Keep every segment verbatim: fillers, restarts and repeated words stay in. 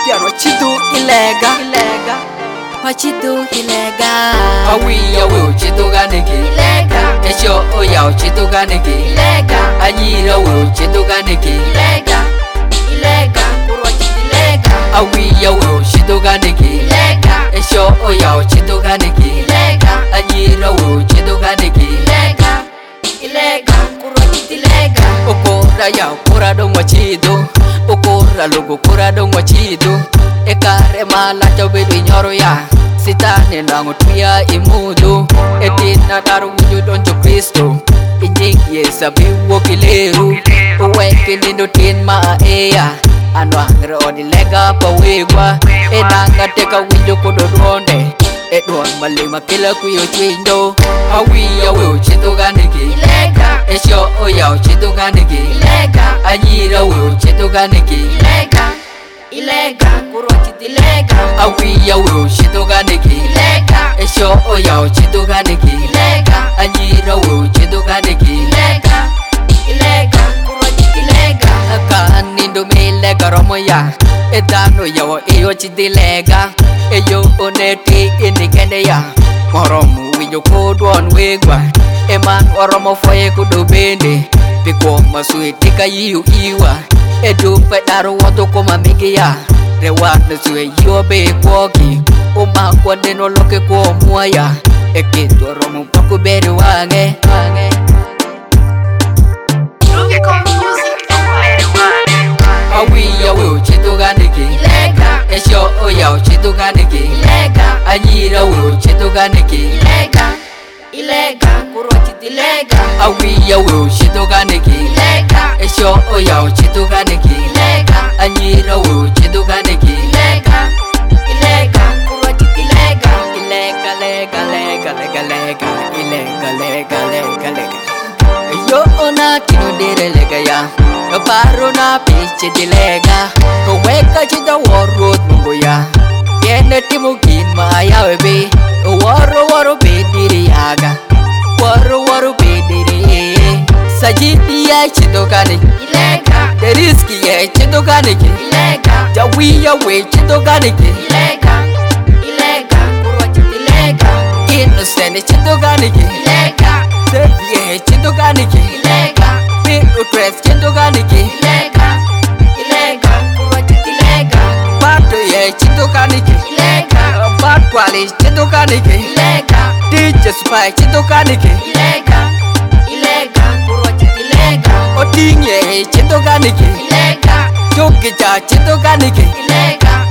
Piano chidu ilega ilega Machidu ilega Awi ya will chidu ganiki ilega Esho oya chidu ganiki ilega Anyira will chidu ganiki ilega ilega kurwa ilega Awi ya will chidu ganiki ilega Esho oya chidu ganiki ilega Anyira will chidu ganiki ilega ilega kurwa ilega Okora ya kora do machidu Okora logo kora do machidu Ekare mala chabedu nyoro ya Sitane nango tuya imudu Etina taru wuju donjo Kristo Ijingi yesa biwo kileru Uweke nindo tin maa eya Anwangre odi lega pa wigwa Enanga teka winjo kodo ronde Edwang malima kila kuyo chindo Awi ya weo chido ganiki ilega Esho oya chido ganiki ilega Anyira weo chido ganiki ilega ilega kurwa ilega Awi ya weo chido ganiki ilega Esho oya chido ganiki ilega Anyira weo chido ganiki ilega ilega kurwa ilega Aka nindo melega romoya Edano yawo eyo chidilega Eyo oneti inikende ya Moromu winyo kodwon wigwa Eman oromo foye kudo bende Piko masuitika yiu iwa Edu pedaro wato koma mingi ya Rewa nasue yiwa be kwoki Uma kwa deno loke kwa muaya Ekitu oromo paku beri wange Awi ya weo chido ganiki ilega Esho oya chido ganiki ilega Anyira weo chido ganiki ilega ilega kurwa ilega Awi ya weo chido ganiki ilega Esho oya chido ganiki ilega Anyira weo chido ganiki ilega ilega kurwa ilega Ilega lega lega lega lega Ilega lega lega lega Yo ona kino dire lega ya No paro na piche di lega No weka chida warroad mungo ya Yene timu kin maya webe Waro waro bediri yaga Waro waro bediri Sajiti ya chido ganiki ilega Deriski ya chido ganiki ilega Jawi ya we chido ganiki ilega ilega kurwa ilega Innocent chido ganiki ilega Devie chido ganiki ilega Pino dress chido ganiki ilega ilega kurwa ilega Bato ya chido ganiki ilega Bad quality chido ganiki ilega D J Spy chido ganiki ilega ilega kurwa ilega Odinye chido ganiki ilega Jogija chido ganiki ilega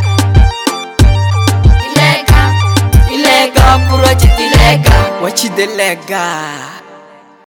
ilega Ilega pura chidilega Wachidelega